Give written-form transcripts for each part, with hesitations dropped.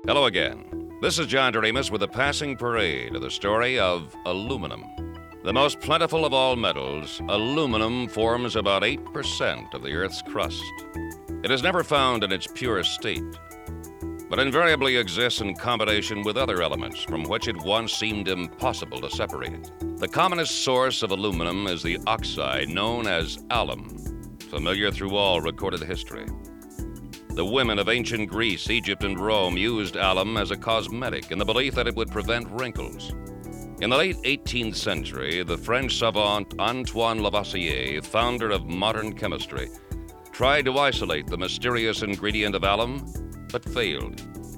Hello again. This is John Doremus with a passing parade of the story of aluminum. The most plentiful of all metals, aluminum forms about 8% of the Earth's crust. It is never found in its purest state, but invariably exists in combination with other elements from which it once seemed impossible to separate it. The commonest source of aluminum is the oxide known as alum, familiar through all recorded history. The women of ancient Greece, Egypt, and Rome used alum as a cosmetic in the belief that it would prevent wrinkles. In the late 18th century, the French savant Antoine Lavoisier, founder of modern chemistry, tried to isolate the mysterious ingredient of alum, but failed.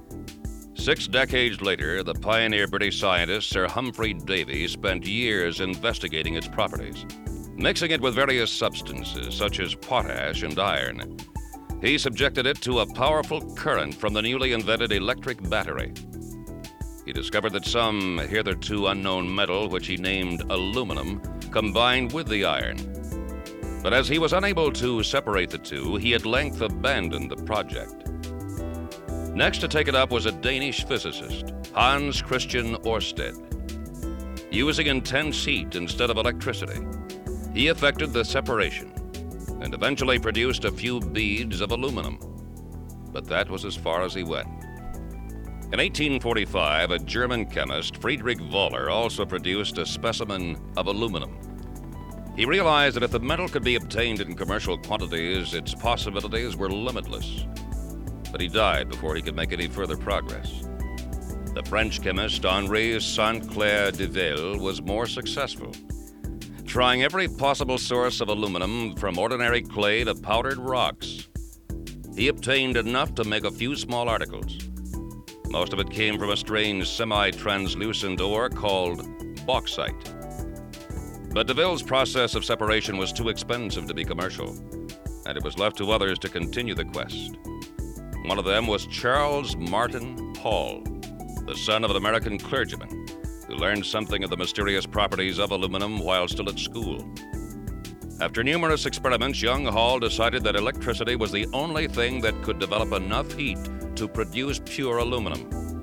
6 decades later, the pioneer British scientist Sir Humphry Davy spent years investigating its properties, mixing it with various substances such as potash and iron. He subjected it to a powerful current from the newly invented electric battery. He discovered that some hitherto unknown metal, which he named aluminum, combined with the iron. But as he was unable to separate the two, he at length abandoned the project. Next to take it up was a Danish physicist, Hans Christian Ørsted. Using intense heat instead of electricity, he effected the separation and eventually produced a few beads of aluminum. But that was as far as he went. In 1845, a German chemist, Friedrich Wöhler, also produced a specimen of aluminum. He realized that if the metal could be obtained in commercial quantities, its possibilities were limitless. But he died before he could make any further progress. The French chemist Henri Saint-Clair Deville was more successful, trying every possible source of aluminum from ordinary clay to powdered rocks. He obtained enough to make a few small articles. Most of it came from a strange semi-translucent ore called bauxite. But Deville's process of separation was too expensive to be commercial, and it was left to others to continue the quest. One of them was Charles Martin Paul, the son of an American clergyman who learned something of the mysterious properties of aluminum while still at school. After numerous experiments, young Hall decided that electricity was the only thing that could develop enough heat to produce pure aluminum.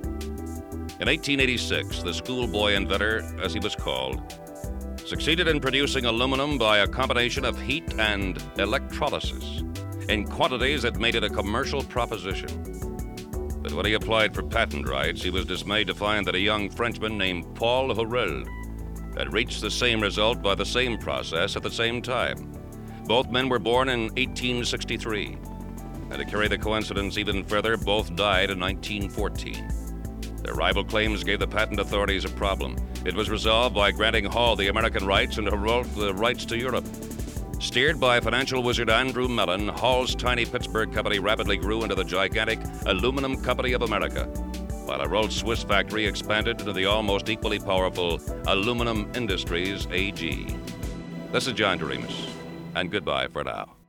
In 1886, the schoolboy inventor, as he was called, succeeded in producing aluminum by a combination of heat and electrolysis in quantities that made it a commercial proposition. But when he applied for patent rights, he was dismayed to find that a young Frenchman named Paul Horel had reached the same result by the same process at the same time. Both men were born in 1863, and to carry the coincidence even further, both died in 1914. Their rival claims gave the patent authorities a problem. It was resolved by granting Hall the American rights and Horel the rights to Europe. Steered by financial wizard Andrew Mellon, Hall's tiny Pittsburgh company rapidly grew into the gigantic Aluminum Company of America, while Horel's Swiss factory expanded into the almost equally powerful Aluminum Industries AG. This is John Doremus, and goodbye for now.